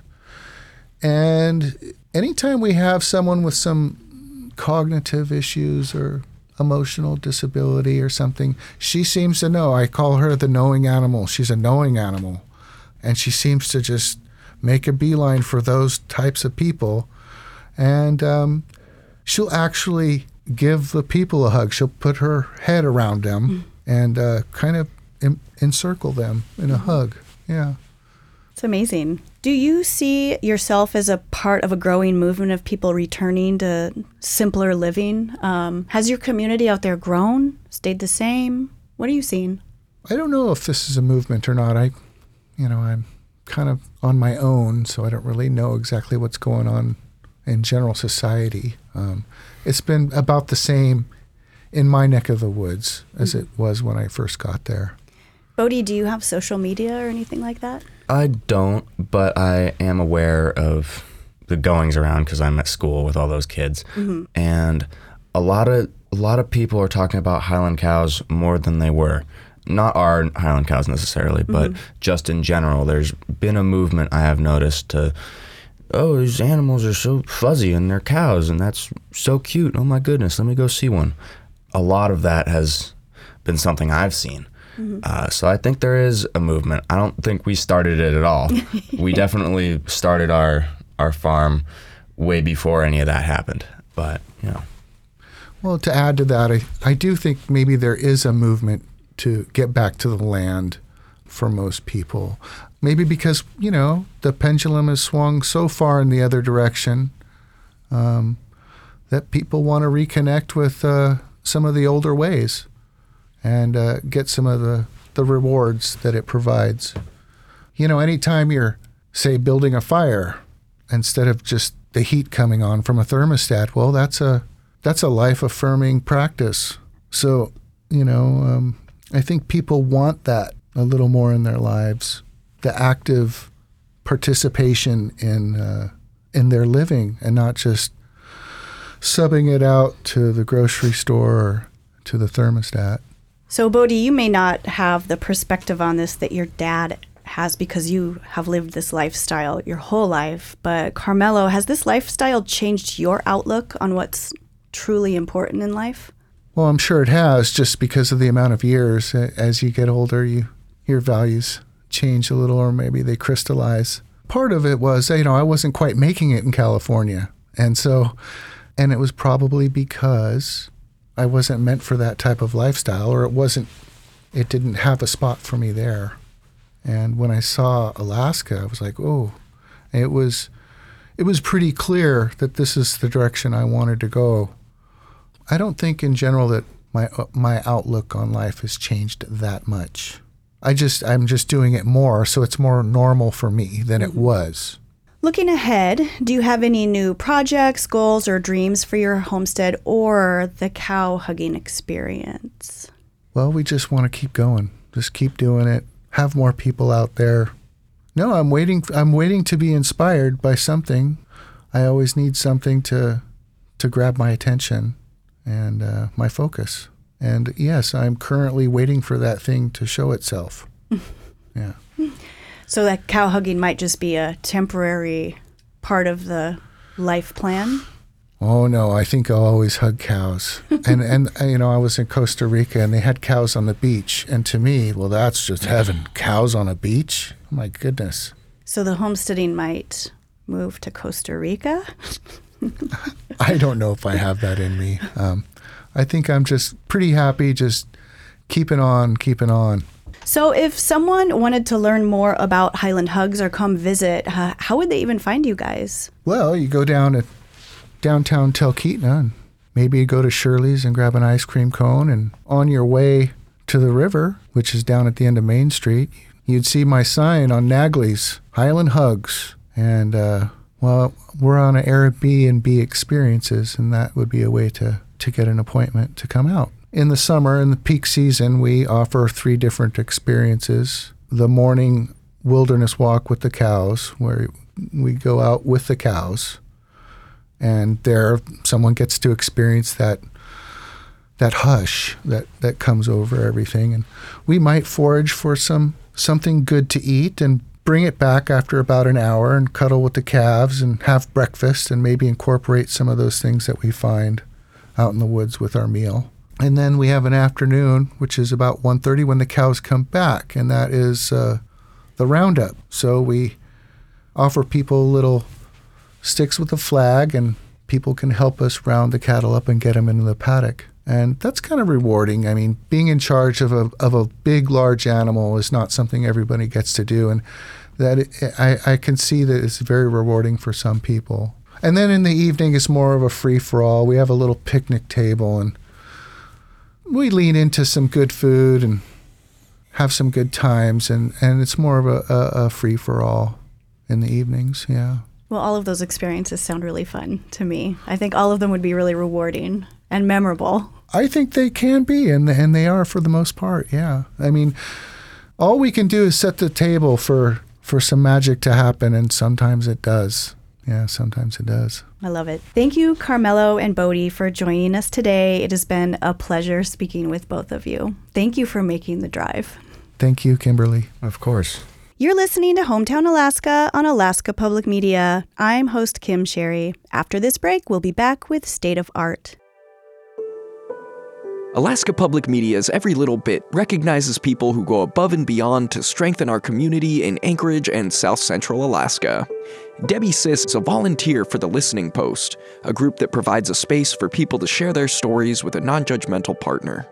Speaker 4: And anytime we have someone with some cognitive issues or emotional disability or something, she seems to know. I call her the knowing animal. She's a knowing animal. And she seems to just make a beeline for those types of people. And um, she'll actually give the people a hug. She'll put her head around them mm. and uh, kind of em- encircle them in a mm. hug. Yeah.
Speaker 3: It's amazing. Do you see yourself as a part of a growing movement of people returning to simpler living? Um, has your community out there grown, stayed the same? What are you seeing?
Speaker 4: I don't know if this is a movement or not. I, you know, I'm kind of on my own, so I don't really know exactly what's going on in general society. Um, it's been about the same in my neck of the woods as it was when I first got there.
Speaker 3: Bodie, do you have social media or anything like that?
Speaker 5: I don't, but I am aware of the goings around because I'm at school with all those kids. Mm-hmm. And a lot of a lot of people are talking about Highland cows more than they were. Not our Highland cows necessarily, but mm-hmm. just in general. There's been a movement I have noticed to, oh, these animals are so fuzzy and they're cows and that's so cute. Oh my goodness, let me go see one. A lot of that has been something I've seen. Mm-hmm. Uh, so I think there is a movement. I don't think we started it at all. We definitely started our our farm way before any of that happened. But, you know.
Speaker 4: Well, to add to that, I, I do think maybe there is a movement to get back to the land for most people. Maybe because, you know, the pendulum has swung so far in the other direction um, that people want to reconnect with uh, some of the older ways and uh, get some of the, the rewards that it provides. You know, anytime you're, say, building a fire, instead of just the heat coming on from a thermostat, well, that's a that's a life-affirming practice. So, you know, um, I think people want that a little more in their lives, the active participation in uh, in their living and not just subbing it out to the grocery store or to the thermostat.
Speaker 3: So, Bodhi, you may not have the perspective on this that your dad has because you have lived this lifestyle your whole life. But Carmelo, has this lifestyle changed your outlook on what's truly important in life?
Speaker 4: Well, I'm sure it has, just because of the amount of years. As you get older, you your values change a little, or maybe they crystallize. Part of it was, you know, I wasn't quite making it in California. And so, and it was probably because I wasn't meant for that type of lifestyle, or it wasn't, it didn't have a spot for me there. And when I saw Alaska, I was like, oh, it was, it was pretty clear that this is the direction I wanted to go. I don't think in general that my my outlook on life has changed that much. I just, I'm just doing it more, so it's more normal for me than it was.
Speaker 3: Looking ahead, do you have any new projects, goals, or dreams for your homestead or the cow hugging experience?
Speaker 4: Well, we just want to keep going. Just keep doing it. Have more people out there. No, I'm waiting. I'm waiting to be inspired by something. I always need something to to grab my attention and uh, my focus. And yes, I'm currently waiting for that thing to show itself. Yeah.
Speaker 3: So that cow hugging might just be a temporary part of the life plan?
Speaker 4: Oh, no, I think I'll always hug cows. and, and you know, I was in Costa Rica, and they had cows on the beach. And to me, well, that's just heaven. Cows on a beach? Oh, my goodness.
Speaker 3: So the homesteading might move to Costa Rica?
Speaker 4: I don't know if I have that in me. Um, I think I'm just pretty happy just keeping on, keeping on.
Speaker 3: So if someone wanted to learn more about Highland Hugs or come visit, uh, how would they even find you guys?
Speaker 4: Well, you go down to downtown Talkeetna and maybe you go to Shirley's and grab an ice cream cone, and on your way to the river, which is down at the end of Main Street, you'd see my sign on Nagley's, Highland Hugs. And, uh, well, we're on an Airbnb experiences, and that would be a way to, to get an appointment to come out. In the summer, in the peak season, we offer three different experiences. The morning wilderness walk with the cows, where we go out with the cows, and there someone gets to experience that that hush that, that comes over everything. And we might forage for some something good to eat and bring it back after about an hour and cuddle with the calves and have breakfast and maybe incorporate some of those things that we find out in the woods with our meal. And then we have an afternoon, which is about one thirty when the cows come back, and that is uh, the roundup. So we offer people little sticks with a flag, and people can help us round the cattle up and get them into the paddock. And that's kind of rewarding. I mean, being in charge of a of a big, large animal is not something everybody gets to do, and that it, I, I can see that it's very rewarding for some people. And then in the evening, it's more of a free-for-all. We have a little picnic table, and we lean into some good food and have some good times, and, and it's more of a, a, a free-for-all in the evenings, yeah.
Speaker 3: Well, all of those experiences sound really fun to me. I think all of them would be really rewarding and memorable.
Speaker 4: I think they can be, and and they are for the most part, yeah. I mean, all we can do is set the table for, for some magic to happen, and sometimes it does. Yeah, sometimes it does.
Speaker 3: I love it. Thank you, Carmelo and Bodie, for joining us today. It has been a pleasure speaking with both of you. Thank you for making the drive.
Speaker 4: Thank you, Kimberly.
Speaker 5: Of course.
Speaker 3: You're listening to Hometown Alaska on Alaska Public Media. I'm host Kim Sherry. After this break, we'll be back with State of Art.
Speaker 2: Alaska Public Media's Every Little Bit recognizes people who go above and beyond to strengthen our community in Anchorage and South Central Alaska. Debbie Sis is a volunteer for the Listening Post, a group that provides a space for people to share their stories with a non-judgmental partner.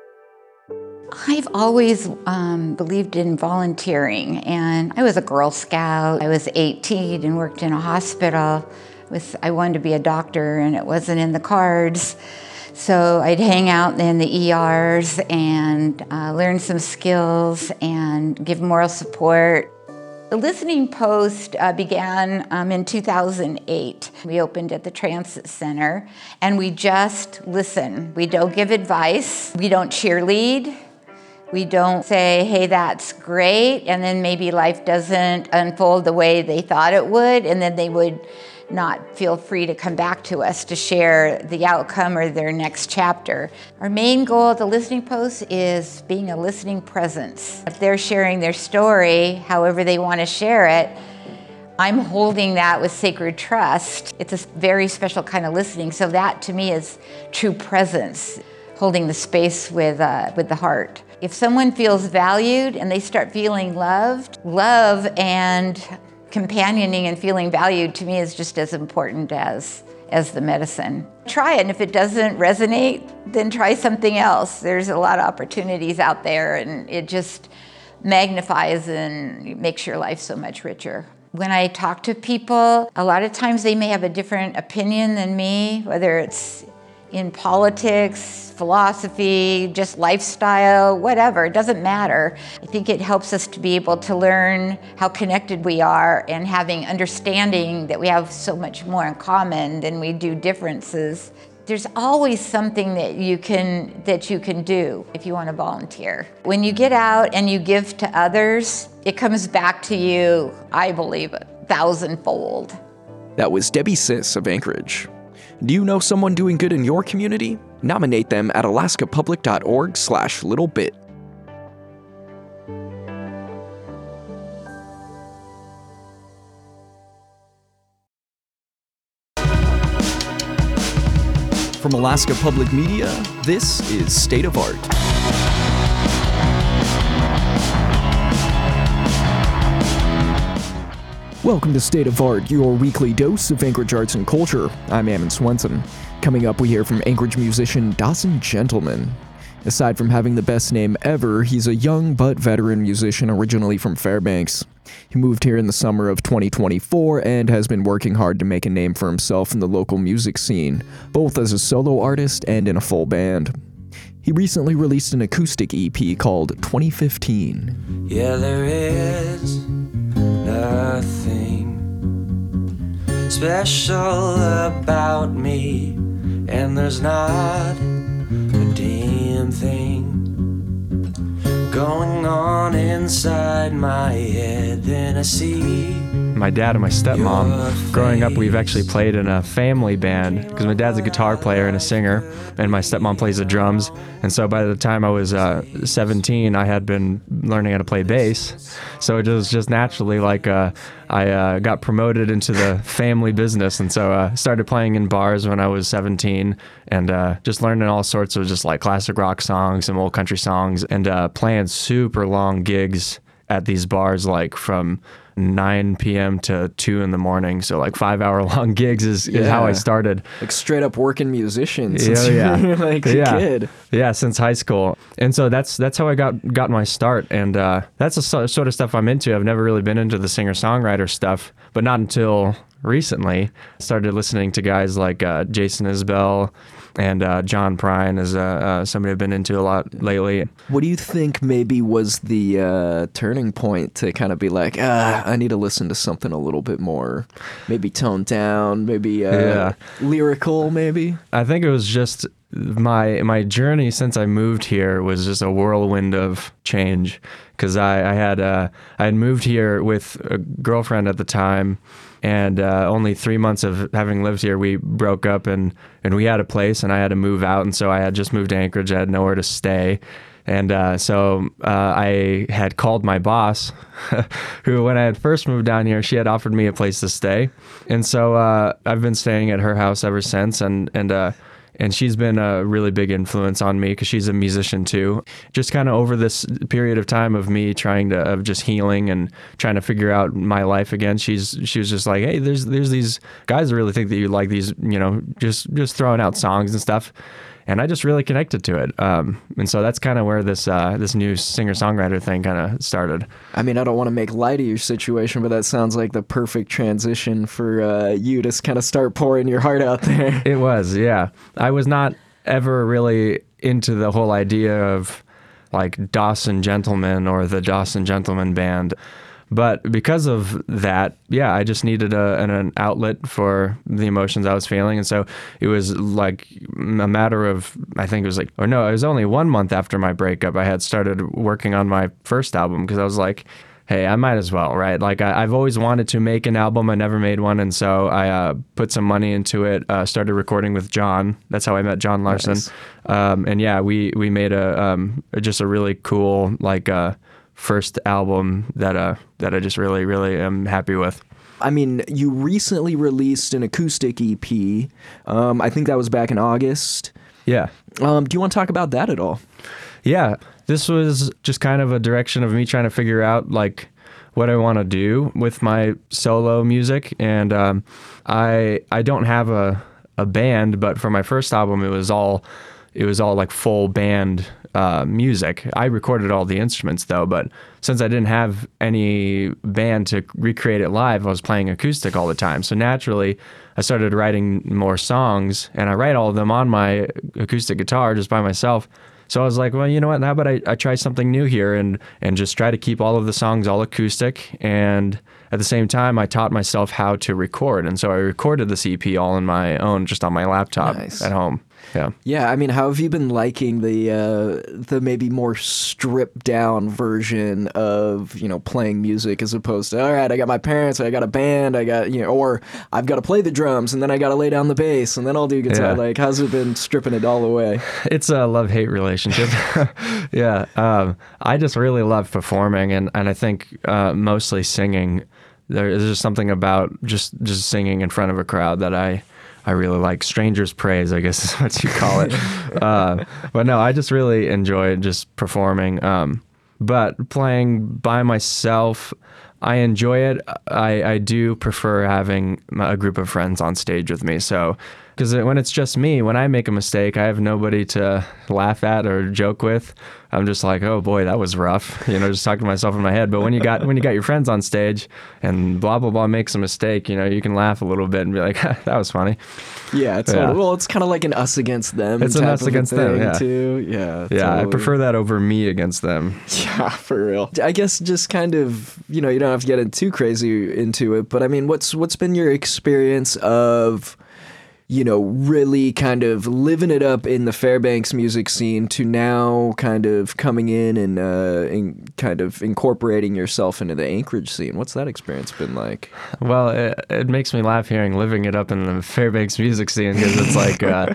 Speaker 6: I've always um, believed in volunteering, and I was a Girl Scout. I was eighteen and worked in a hospital. With I wanted to be a doctor, and it wasn't in the cards. So I'd hang out in the E Rs and uh, learn some skills and give moral support. The Listening Post uh, began um, in two thousand eight. We opened at the Transit Center, and we just listen. We don't give advice. We don't cheerlead. We don't say, hey, that's great, and then maybe life doesn't unfold the way they thought it would, and then they would not feel free to come back to us to share the outcome or their next chapter. Our main goal at the Listening Post is being a listening presence. If they're sharing their story, however they want to share it, I'm holding that with sacred trust. It's a very special kind of listening, so that to me is true presence, holding the space with, uh, with the heart. If someone feels valued and they start feeling loved, love and companioning and feeling valued to me is just as important as, as the medicine. Try it, and if it doesn't resonate, then try something else. There's a lot of opportunities out there, and it just magnifies and makes your life so much richer. When I talk to people, a lot of times they may have a different opinion than me, whether it's in politics, philosophy, just lifestyle, whatever, it doesn't matter. I think it helps us to be able to learn how connected we are and having understanding that we have so much more in common than we do differences. There's always something that you can that you can do if you want to volunteer. When you get out and you give to others, it comes back to you, I believe, a thousandfold.
Speaker 2: That was Debbie Sis of Anchorage. Do you know someone doing good in your community? Nominate them at alaskapublic.org slash littlebit. From Alaska Public Media, this is State of Art. Welcome to State of Art, your weekly dose of Anchorage arts and culture. I'm Ammon Swenson. Coming up, we hear from Anchorage musician Dawson Gentleman. Aside from having the best name ever, he's a young but veteran musician originally from Fairbanks. He moved here in the summer of twenty twenty-four and has been working hard to make a name for himself in the local music scene, both as a solo artist and in a full band. He recently released an acoustic E P called twenty fifteen.
Speaker 7: Yeah, there is nothing special about me, and there's not a damn thing going on inside my head. Then I see
Speaker 8: my dad and my stepmom. Growing up, we've actually played in a family band because my dad's a guitar player and a singer, and my stepmom plays the drums. And so by the time I was uh, seventeen, I had been learning how to play bass. So it was just naturally like uh, I uh, got promoted into the family business, and so I uh, started playing in bars when I was seventeen, and uh, just learning all sorts of just like classic rock songs and old country songs, and uh, playing super long gigs at these bars, like from nine p.m. to two in the morning. So like five hour long gigs is,
Speaker 2: yeah.
Speaker 8: is how I started.
Speaker 2: Like straight up working musician since
Speaker 8: yeah,
Speaker 2: you
Speaker 8: yeah.
Speaker 2: were like
Speaker 8: yeah.
Speaker 2: a kid.
Speaker 8: Yeah, since high school. And so that's that's how I got got my start. And uh, that's the so, sort of stuff I'm into. I've never really been into the singer-songwriter stuff, but not until recently. I started listening to guys like uh, Jason Isbell and uh, John Prine is uh, uh, somebody I've been into a lot lately.
Speaker 2: What do you think maybe was the uh, turning point to kind of be like, ah, I need to listen to something a little bit more, maybe toned down, maybe uh,
Speaker 8: yeah.
Speaker 2: lyrical, maybe?
Speaker 8: I think it was just my my journey since I moved here was just a whirlwind of change, because I, I had uh, I had moved here with a girlfriend at the time, and uh, only three months of having lived here, we broke up, and, and we had a place, and I had to move out, and so I had just moved to Anchorage. I had nowhere to stay. And uh, so uh, I had called my boss, who, when I had first moved down here, she had offered me a place to stay. And so uh, I've been staying at her house ever since. And and uh, and she's been a really big influence on me, because she's a musician too. Just kind of over this period of time of me trying to, of just healing and trying to figure out my life again, she's she was just like, hey, there's there's these guys that really think that you like these, you know, just just throwing out songs and stuff. And I just really connected to it. Um, and so that's kind of where this uh, this new singer-songwriter thing kind of started.
Speaker 2: I mean, I don't want to make light of your situation, but that sounds like the perfect transition for uh, you to kind of start pouring your heart out there.
Speaker 8: It was, yeah. I was not ever really into the whole idea of like Dawson Gentleman or the Dawson Gentleman Band. But because of that, yeah, I just needed a, an, an outlet for the emotions I was feeling. And so it was like a matter of, I think it was like, or no, it was only one month after my breakup, I had started working on my first album, because I was like, hey, I might as well, right? Like I, I've always wanted to make an album. I never made one. And so I uh, put some money into it, uh, started recording with John. That's how I met John Larson.
Speaker 2: Nice.
Speaker 8: Um, and yeah, we, we made a um, just a really cool, like, uh, first album that uh that I just really really am happy with.
Speaker 2: I mean, you recently released an acoustic E P. Um, I think that was back in August.
Speaker 8: Yeah.
Speaker 2: Um, do you want to talk about that at all?
Speaker 8: Yeah. This was just kind of a direction of me trying to figure out like what I want to do with my solo music, and um, I I don't have a a band, but for my first album, it was all it was all like full band uh, music. I recorded all the instruments though, but since I didn't have any band to recreate it live, I was playing acoustic all the time. So naturally, I started writing more songs, and I write all of them on my acoustic guitar just by myself. So I was like, well, you know what? How about I, I try something new here and and just try to keep all of the songs all acoustic. And at the same time, I taught myself how to record. And so I recorded this E P all on my own, just on my laptop
Speaker 2: Nice.
Speaker 8: at home. Yeah.
Speaker 2: Yeah, I mean, how have you been liking the uh, the maybe more stripped down version of, you know, playing music as opposed to, all right, I got my parents, I got a band, I got, you know, or I've got to play the drums and then I got to lay down the bass and then I'll do guitar.
Speaker 8: Yeah.
Speaker 2: Like, how's it been stripping it all away?
Speaker 8: It's a love-hate relationship. yeah. Um, I just really love performing, and, and I think uh, mostly singing. There is just something about just, just singing in front of a crowd that I... I really like. Stranger's praise, I guess is what you call it. uh, but no, I just really enjoy just performing. Um, but playing by myself, I enjoy it. I, I do prefer having a group of friends on stage with me. So, because when it's just me, when I make a mistake, I have nobody to laugh at or joke with. I'm just like, oh boy, that was rough. You know, just talking to myself in my head. But when you got when you got your friends on stage and blah blah blah makes a mistake, you know, you can laugh a little bit and be like, that was funny.
Speaker 2: Yeah, it's
Speaker 8: Yeah.
Speaker 2: well, it's kind of like an us against them.
Speaker 8: It's an
Speaker 2: type
Speaker 8: us
Speaker 2: of a
Speaker 8: against them,
Speaker 2: thing,
Speaker 8: yeah.
Speaker 2: Too. Yeah,
Speaker 8: Yeah, I
Speaker 2: totally.
Speaker 8: prefer that over me against them.
Speaker 2: Yeah, for real. I guess just kind of, you know, you don't have to get in too crazy into it, but I mean, what's what's been your experience of, you know, really kind of living it up in the Fairbanks music scene to now kind of coming in and uh, in kind of incorporating yourself into the Anchorage scene? What's that experience been like?
Speaker 8: Well, it, it makes me laugh hearing living it up in the Fairbanks music scene, because it's like, uh,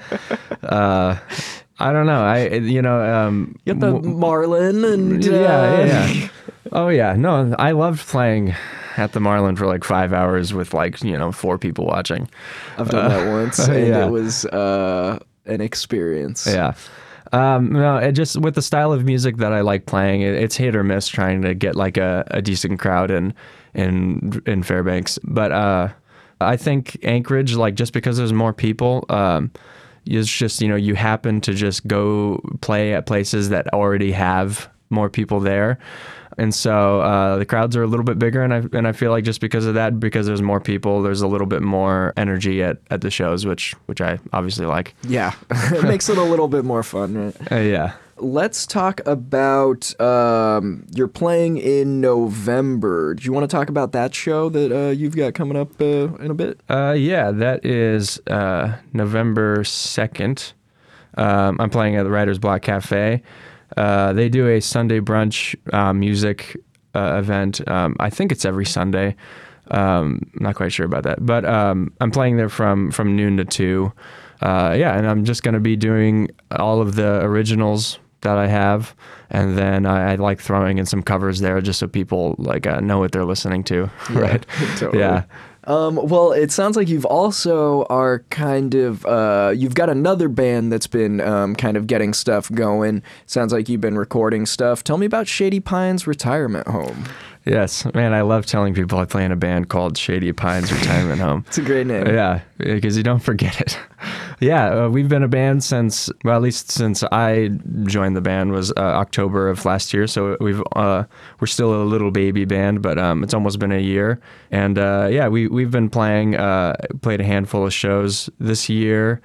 Speaker 8: uh, I don't know. I, you know, um,
Speaker 2: You got the
Speaker 8: w-
Speaker 2: Marlin and... Uh,
Speaker 8: yeah, yeah, yeah. Oh yeah, no, I loved playing at the Marlin for like five hours with like, you know, four people watching.
Speaker 2: I've done that once,
Speaker 8: uh,
Speaker 2: and
Speaker 8: yeah.
Speaker 2: it was uh, an experience.
Speaker 8: Yeah. Um, no, it just with the style of music that I like playing, it, it's hit or miss trying to get like a, a decent crowd in in in Fairbanks. But uh, I think Anchorage, like just because there's more people, um, it's just, you know, you happen to just go play at places that already have more people there. And so uh, the crowds are a little bit bigger, and I and I feel like just because of that, because there's more people, there's a little bit more energy at, at the shows, which which I obviously like.
Speaker 2: Yeah, it makes it a little bit more fun, right?
Speaker 8: Uh, yeah.
Speaker 2: Let's talk about um, you're playing in November. Do you want to talk about that show that uh, you've got coming up uh, in a bit?
Speaker 8: Uh, yeah, that is uh, November second. Um, I'm playing at the Writer's Block Cafe. Uh, they do a Sunday brunch uh, music uh, event. Um, I think it's every Sunday. Um, I'm not quite sure about that, but um, I'm playing there from from noon to two. Uh, yeah, and I'm just going to be doing all of the originals that I have, and then I, I like throwing in some covers there just so people like uh, know what they're listening to.
Speaker 2: Yeah,
Speaker 8: right?
Speaker 2: totally.
Speaker 8: Yeah.
Speaker 2: Um, well, it sounds like you've also are kind of, uh, you've got another band that's been um, kind of getting stuff going. Sounds like you've been recording stuff. Tell me about Shady Pines Retirement Home.
Speaker 8: Yes, man, I love telling people I play in a band called Shady Pines Retirement Home.
Speaker 2: It's a great name.
Speaker 8: Yeah, because you don't forget it. Yeah, uh, we've been a band since, well, at least since I joined the band was uh, October of last year. So we've uh, we're still a little baby band, but um, it's almost been a year. And uh, yeah, we we've been playing, uh, played a handful of shows this year.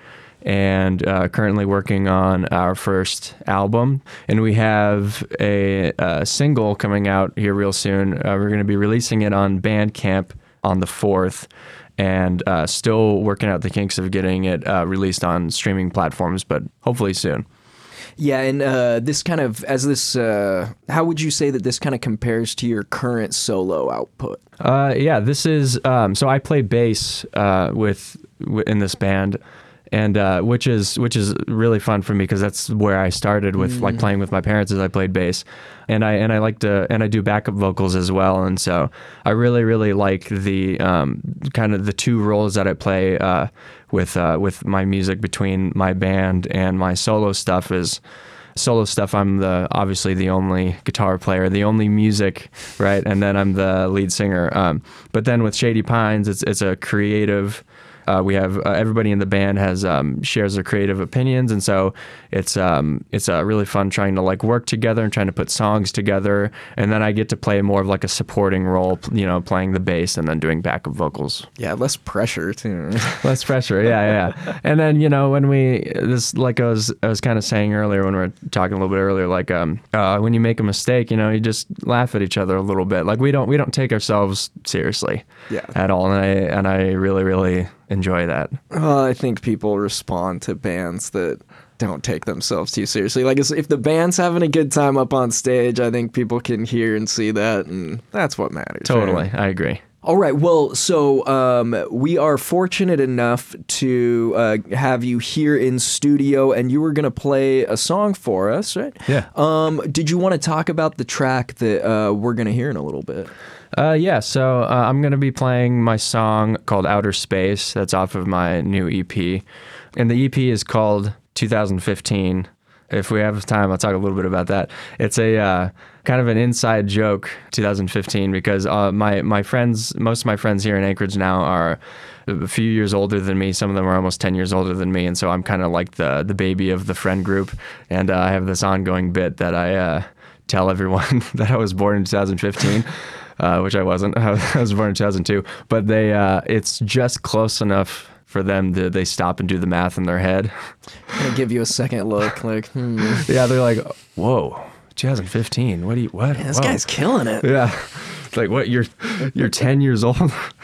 Speaker 8: And uh, currently working on our first album. And we have a, a single coming out here real soon. Uh, we're going to be releasing it on Bandcamp on the fourth, and uh, still working out the kinks of getting it uh, released on streaming platforms, but hopefully soon.
Speaker 2: Yeah, and uh, this kind of, as this, uh, how would you say that this kind of compares to your current solo output?
Speaker 8: Uh, yeah, this is, um, so I play bass uh, with w- in this band. And uh, which is which is really fun for me because that's where I started with mm. like playing with my parents as I played bass, and I and I like to and I do backup vocals as well, and so I really really like the um, kind of the two roles that I play uh, with uh, with my music between my band and my solo stuff is. Solo stuff, I'm the obviously the only guitar player, the only music, right, and then I'm the lead singer. Um, but then with Shady Pines, it's it's a creative. Uh, we have uh, everybody in the band has um, shares their creative opinions, and so it's um, it's uh, really fun trying to like work together and trying to put songs together. And then I get to play more of like a supporting role, you know, playing the bass and then doing backup vocals.
Speaker 2: Yeah, less pressure too.
Speaker 8: Less pressure, yeah, yeah. And then you know when we this like I was I was kind of saying earlier when we were talking a little bit earlier, like um uh, when you make a mistake, you know, you just laugh at each other a little bit. Like we don't we don't take ourselves seriously,
Speaker 2: yeah,
Speaker 8: at all. And I and I really really. enjoy that.
Speaker 2: Well, I think people respond to bands that don't take themselves too seriously. Like if the band's having a good time up on stage, I think people can hear and see that, and that's what matters.
Speaker 8: Totally,
Speaker 2: right?
Speaker 8: I agree.
Speaker 2: All right, well, so um, we are fortunate enough to uh, have you here in studio, and you were going to play a song for us, right?
Speaker 8: Yeah.
Speaker 2: Um, did you want to talk about the track that uh, we're going to hear in a little bit?
Speaker 8: Uh, yeah, so uh, I'm going to be playing my song called Outer Space. That's off of my new E P. And the E P is called two thousand fifteen. If we have time, I'll talk a little bit about that. It's a uh, kind of an inside joke, two thousand fifteen, because uh, my, my friends, most of my friends here in Anchorage now are a few years older than me. Some of them are almost ten years older than me. And so I'm kind of like the, the baby of the friend group. And uh, I have this ongoing bit that I uh, tell everyone that I was born in two thousand fifteen. Uh, which I wasn't. I was born in two thousand two. But they, uh, it's just close enough for them to they stop and do the math in their head.
Speaker 2: They give you a second look, like, hmm.
Speaker 8: Yeah, they're like, whoa, twenty fifteen. What do you? What?
Speaker 2: Man, this
Speaker 8: Whoa.
Speaker 2: guy's killing it.
Speaker 8: Yeah, it's like what? You're you're ten years old.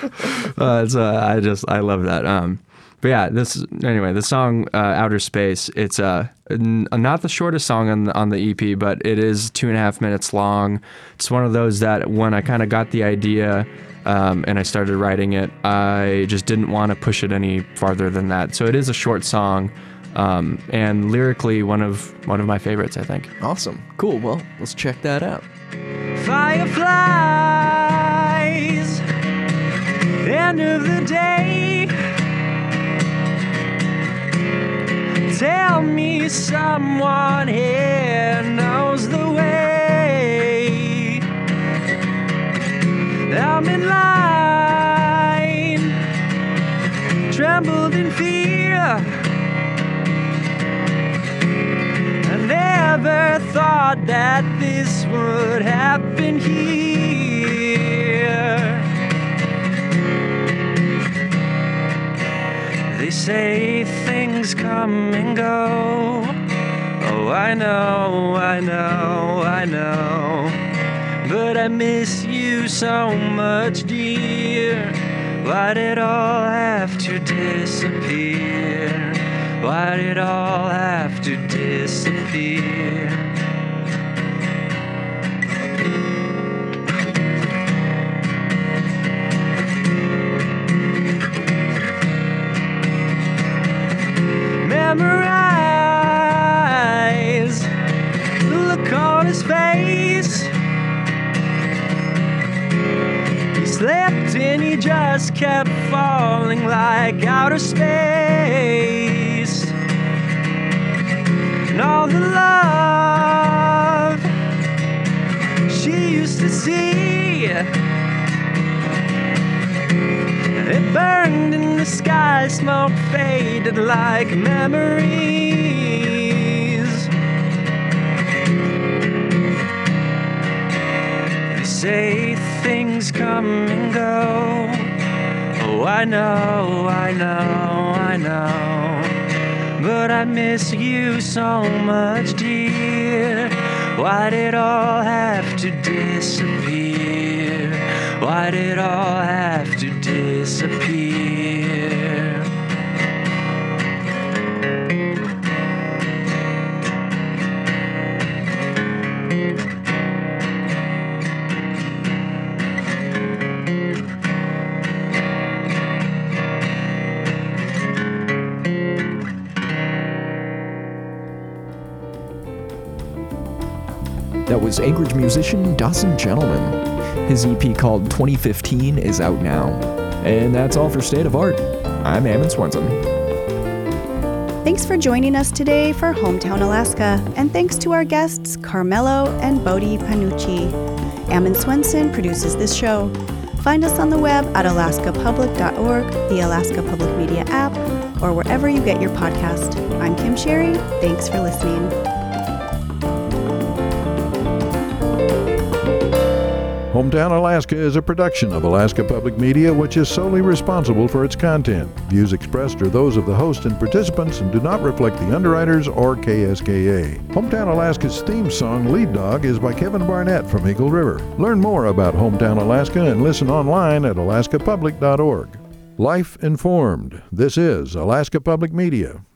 Speaker 8: uh, it's uh, I just I love that. Um, but yeah, this anyway. The song uh, "Outer Space." It's uh, n- not the shortest song on the, on the E P, but it is two and a half minutes long. It's one of those that when I kind of got the idea um, and I started writing it, I just didn't want to push it any farther than that. So it is a short song, um, and lyrically one of one of my favorites, I think.
Speaker 2: Awesome, cool. Well, let's check that out.
Speaker 7: Fireflies, end of the day. Tell me someone here knows the way. I'm in line, trembled in fear. I never thought that this would happen here. They say things come and go. Oh, I know, I know, I know. But I miss you so much, dear. Why did all have to disappear? Why'd it all have to disappear? Memorize the look on his face. He slept and he just kept falling like outer space. And all the love she used to see, it burned in the sky, smoke faded like memories. They say things come and go. Oh, I know, I know, I know. But I miss you so much, dear. Why'd it all have to disappear? Why'd it all have to disappear?
Speaker 2: That was Anchorage musician Dawson Gentleman. His E P called twenty fifteen is out now. And that's all for State of Art. I'm Ammon Swenson.
Speaker 3: Thanks for joining us today for Hometown Alaska, and thanks to our guests Carmelo and Bodhi Panucci. Ammon Swenson produces this show. Find us on the web at alaska public dot org, the Alaska Public Media app, or wherever you get your podcast. I'm Kim Sherry. Thanks for listening.
Speaker 9: Hometown Alaska is a production of Alaska Public Media, which is solely responsible for its content. Views expressed are those of the host and participants and do not reflect the underwriters or K S K A. Hometown Alaska's theme song, Lead Dog, is by Kevin Barnett from Eagle River. Learn more about Hometown Alaska and listen online at alaska public dot org. Life informed. This is Alaska Public Media.